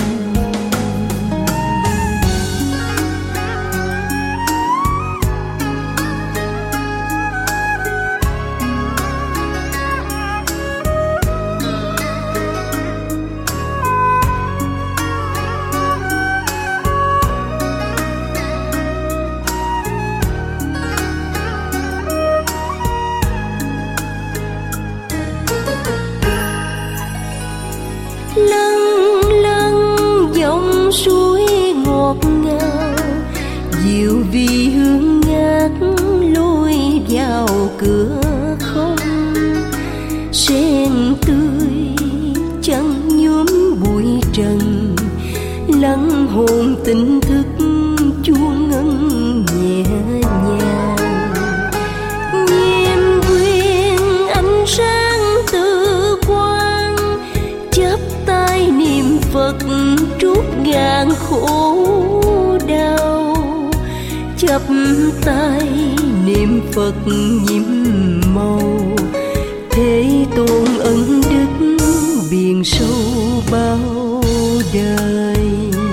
Speaker 5: Suối ngọt ngào, dịu vì hương ngát lối vào cửa không. Sen tươi trắng nhuốm bụi trần, lắng hồn tỉnh thức chuông ngân nhẹ nhàng. Nhiệm quyền ánh sáng từ quang, chắp tay niệm Phật trút ngàn khổ đau, chắp tay niệm Phật nhiệm màu. Thế tôn ân đức biển sâu bao đời.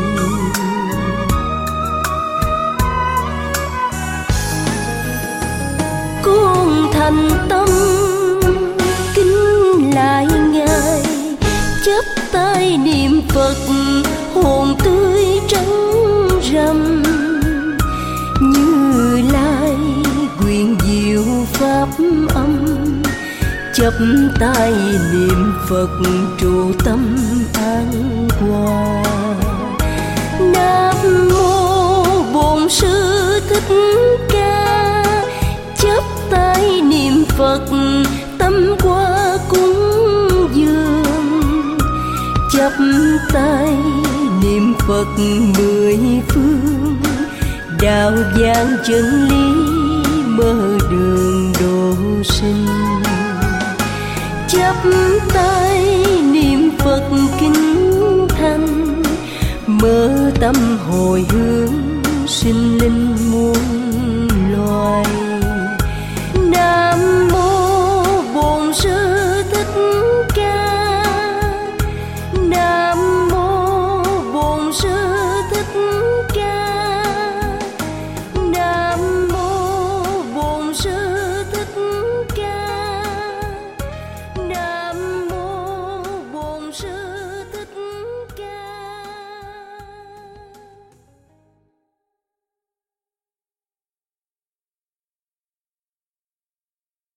Speaker 5: Con thành tâm kính lại Ngài, chắp tay niệm Phật hồn tươi trắng râm. Như Lai quyền diệu pháp âm, chắp tay niệm Phật trụ tâm an hòa. Nam mô Bổn Sư Thích Ca, chắp tay niệm Phật tâm qua cúng dường, chắp tay niệm Phật mười phương, đạo giảng chân lý mở đường độ sinh. Chắp tay niệm Phật kính thanh, mở tâm hồi hướng sinh linh muôn